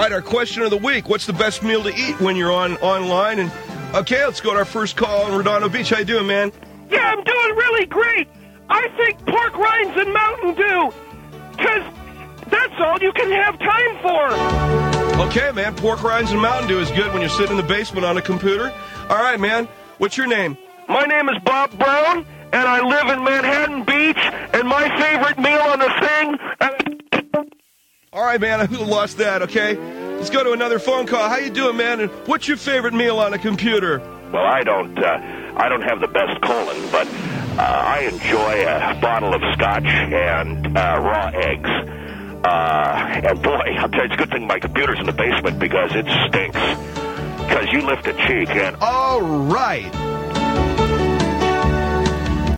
right, our question of the week. What's the best meal to eat when you're online? And okay, let's go to our first call in Redondo Beach. How you doing, man? Yeah, I'm doing really great. I think pork rinds and Mountain Dew, because that's all you can have time for. Okay, man, pork rinds and Mountain Dew is good when you're sitting in the basement on a computer. All right, man, what's your name? My name is Bob Brown, and I live in Manhattan Beach, and my favorite meal on the thing... All right, man, I lost that, okay? Let's go to another phone call. How you doing, man? And what's your favorite meal on a computer? Well, I don't have the best colon, but I enjoy a bottle of scotch and raw eggs. And boy, I'll tell you, it's a good thing my computer's in the basement because it stinks. Because you lift a cheek and... All right.